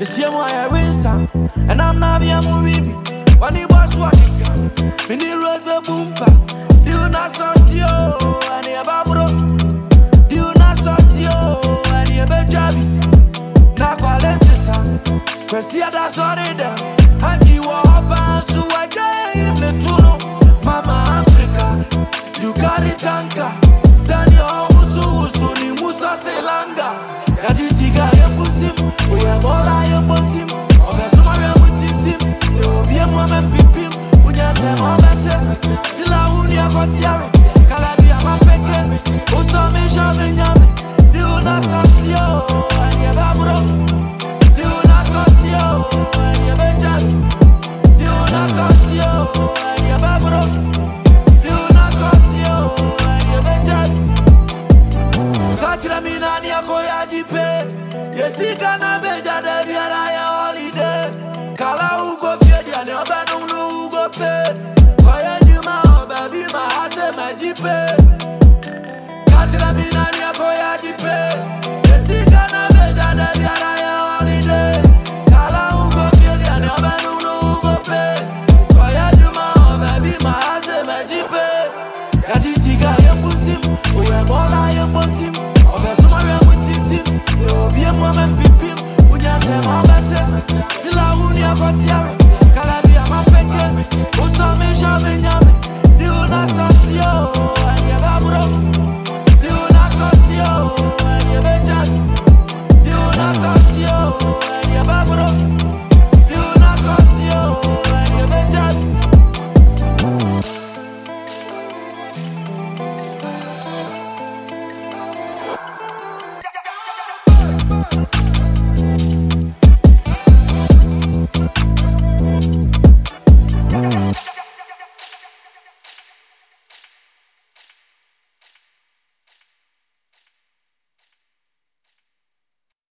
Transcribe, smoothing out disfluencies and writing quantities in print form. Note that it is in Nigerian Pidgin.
The same way I rinse and I'm not being movie. When he was walking, mini rose the boompa. Do not socio, and your babro. Do not socio, and your baby. Now, cause that's already there. Hanky walk and so I gave the tuno. Mama Africa, you carry tanka. Send your usu, ni musa selanga. That is Siga, your pussy. We are all I am pussy. Or there's some other with him. So be a woman, pipim. We just have all better. Silla Unia got Tiara. Calabia, my pecker. Also, me shoving yam. Do not socio, and your babro. Do not socio, and your bedjam. Do not socio, and your babro. Do not socio, and your bedjam. Catch the minania koyaji pay. Yes, he can have a holiday. Kala ugo fedi and your banum no ugo pay. Koya juma baby my house my jipe. Catch the minania koyaji pay. Yes, he can have a holiday. Kala ugo fedi and your banum no ugo pay. Koya juma baby my house my jipe. That is Siga your pussy. We are all I am pussy. So be a woman, pipim, we just have all better. Silla Unia got Tiara, Calabia, my pecker, who saw me